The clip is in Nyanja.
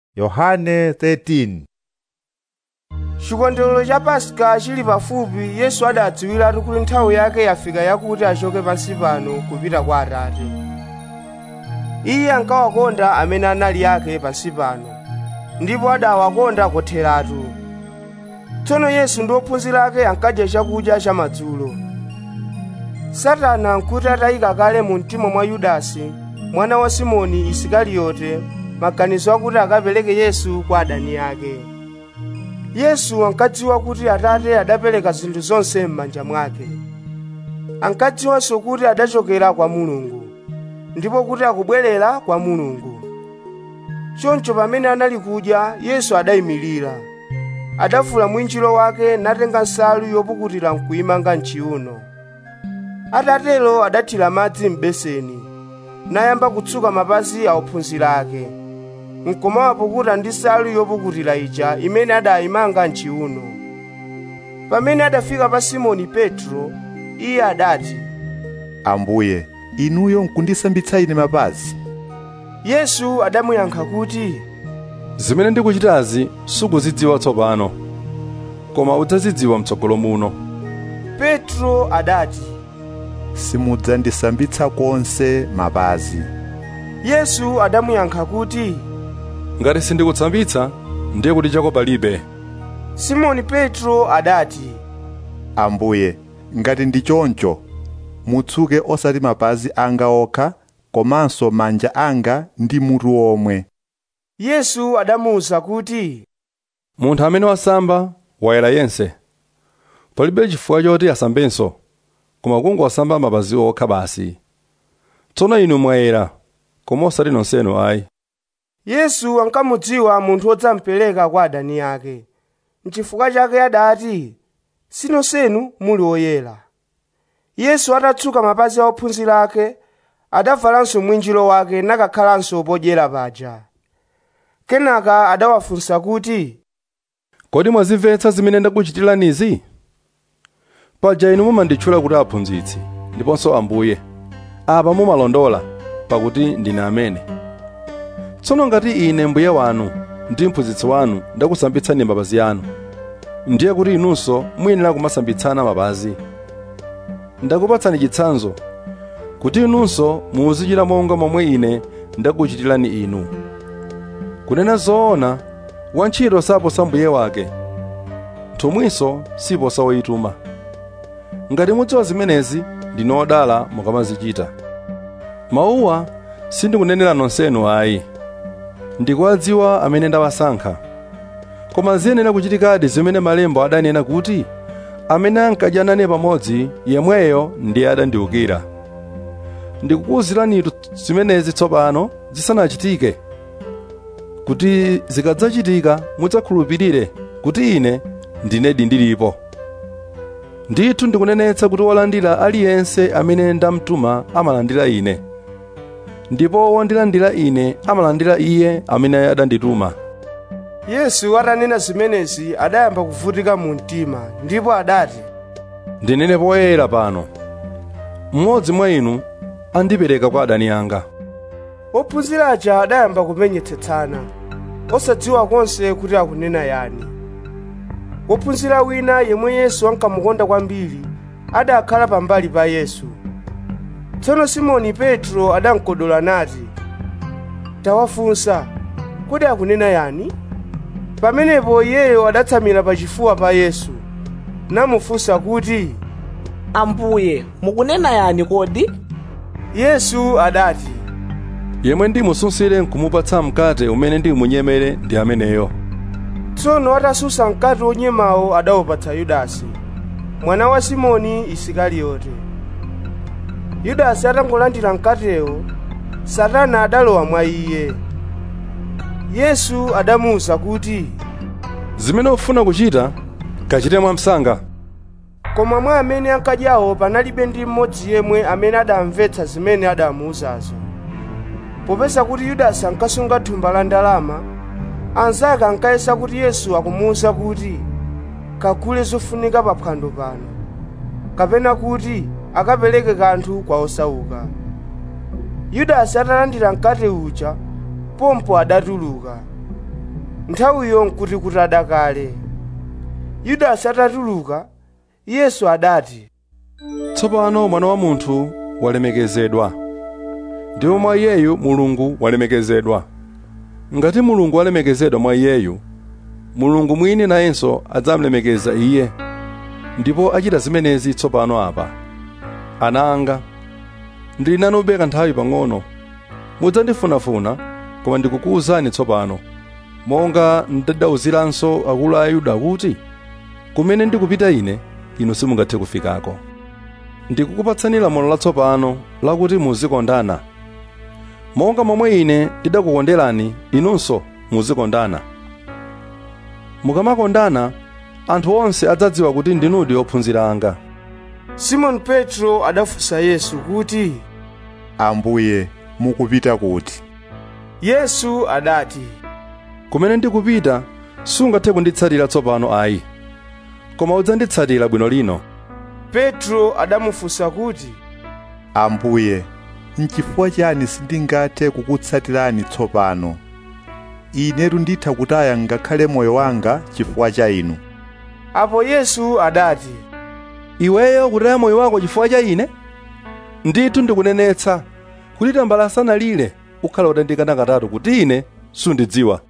Yohane 13. Chikondwerero cha Paska chili pafupi, Yesu adadziwiratu kuti nthawi yake yafika yakuti achoke pansi pano kupita kwa Atate. Iye ankawakonda amene anali ake pansi pano, ndipo adawakonda kotheratu. Tsono Yesu ndi ophunzira ake ankadya chakudya chamadzulo. Satana nkuti atayika kale mu mtima mwa Yudasi, mwana wa Simoni Isikariyote, maganizo akuti akapereke Yesu kwa adani ake. Yesu ankadziwa kuti Atate adapereka zinthu zonse m'manja mwake. Ankadziwanso kuti adachokera kwa Mulungu, ndipo kuti akubwerera kwa Mulungu. Choncho pamene anali kudya, Yesu adayimirira. Adavula mwinjiro wake natenga nsalu yopukutira nkuyimanga m'chiuno. Atatero adathira madzi m'beseni, nayamba kutsuka mapazi a ophunzira ake, nkumawapukuta ndi nsalu yopukutira ija imene adayimanga m'chiuno. Pamene adafika pa Simoni Petro, iye adati, Ambuye, inuyo nkundisambitsa ine mapazi? Yesu adamuyankha kuti, Zimene ndikuchitazi sukuzidziwa tsopano, koma udzazidziwa m'tsogolo muno. Petro adati, Simudzandisambitsa konse mapazi. Yesu adamuyankha kuti, Ngati sindikutsambitsa, ndiye kuti chako palibe. Simoni Petro adati, Ambuye, ngati ndi choncho, mutsuke osati mapazi anga okha, komanso manja anga ndi mutu omwe. Yesu adamuwuza kuti, Munthu amene wasamba wayera yense. Palibe chifukwa choti asambenso, koma kungosamba mapazi okha basi. Tsono inu mwayera, koma osati nonsenu ayi. Yesu ankamudziwa munthu wodzamupereka kwa adani ake. N'chifukwa chake adati, sinonsenu muli oyera. Yesu atatsuka mapazi a ophunzira ake, adavalanso mwinjiro wake nakakhalanso podyera paja. Kenaka adawafunsa kuti, Kodi mwazimvetsa zimene ndakuchitiranizi? Paja inu mumanditchula kuti aphunzitsi, ndiponso Ambuye. Apa mumalondola, pakuti ndine amene. Tsono ngati ine Mbuye wanu ndi mphunzitsi wanu ndakusambitsani mapazi anu, ndiye kuti inunso muyenera kumasambitsana mapazi. Ndakupatsani chitsanzo, kuti inunso muzichita monga momwe ine ndakuchitirani inu. Kunena zoona, wantchito saposa mbuye wake, nthumwinso siposa woyituma. Ngati mudziwa zimenezi, ndinu odala mukamazichita. Mawuwa sindikunenera nonsenu ayi, ndikuwadziwa amene ndawasankha. Koma ziyenera kuchitikadi zimene malemba adanena kuti, amene ankadya nane pamodzi, yemweyo ndiye adandiukira. Ndikukuwuziranitu zimenezi tsopano zisanachitike, kuti zikadzachitika mudzakhulupirire kuti ine ndinedi ndilipo. Ndithu ndikunenetsa kuti wolandira aliyense amene ndamtuma amalandira ine, ndipo wondilandira ine amalandira iye amene adandituma. Yesu atanena zimenezi adayamba kuvutika mu mtima, ndipo adati, Ndinene poyera pano, mmodzi mwa inu andipereka kwa adani anga. ophunzira aja adayamba kumenyetsetsana, osadziwa konse kuti akunena yani. Wophunzira wina yemwe Yesu ankamukonda kwambiri adakhala pambali pa Yesu. Tsono Simoni Petro adamkodola nati, tawafunsa, kodi akunena yani? Pamenepo iyeyo adatsamira pachifuwa pa Yesu, namufunsa kuti, Ambuye, mukunena yani kodi? Yesu adati, Yemwe ndimusunsire nkumupatsa mkate umene ndimunyemere ndi ameneyo. Tsono atasusa mkate wonyemawo adawupatsa Yudasi, mwana wa Simoni Isikariyote. Yudasi atangolandira mkatewo, Satana adalowa mwa iye. Yesu adamuwuza kuti, Zimene ufuna kuchita, kachite mwamsanga. koma mwa amene ankadyawo panalibe ndi mmodzi yemwe amene adamvetsa zimene adamuwuzazo. Popeza kuti Yudasi ankasunga thumba la ndalama, anzake ankayesa kuti Yesu akumuwuza kuti kagule zofunika pa phwando pano, kapena kuti akapereke kanthu kwa osauka. Yudasi atalandira mkate uja, pompo adatuluka. Nthawiyo nkuti kutada kale. Yudasi atatuluka, Yesu adati, tsopano Mwana wa Munthu walemekezedwa, ndipo mwa iyeyu Mulungu walemekezedwa. Ngati Mulungu walemekezedwa mwa iyeyu, Mulungu mwini nayenso adzamulemekeza iye, ndipo achita zimenezi tsopano apa. Ana anga, ndili nanu kanthawi pang'ono. Mudzandifunafuna, koma ndikukuwuzani tsopano, monga ndadawuziranso akulu a Ayuda kuti, kumene ndikupita ine, inu simungathe kufikako. Ndikukupatsani lamulo latsopano lakuti muzikondana. Monga momwe ine ndidakukonderani, inunso muzikondana. Mukamakondana, anthu onse adzadziwa kuti ndinudi ophunzira anga. Simoni Petro adafunsa Yesu kuti, Ambuye, mukupita kuti? Yesu adati, Kumene ndikupita sungathe kunditsatira tsopano ayi, koma udzanditsatira bwino lino. Petro adamufunsa kuti, Ambuye, n'chifukwa chani sindingathe kukutsatirani tsopano? Inetu nditha kutaya ngakhale moyo wanga chifukwa cha inu. Apo Yesu adati, Iweyo kutaya moyo wako chifukwa cha ine? Ndithu ndikunenetsa kuti tambala asanalire ukhala utandikana katatu kuti ine sundidziwa.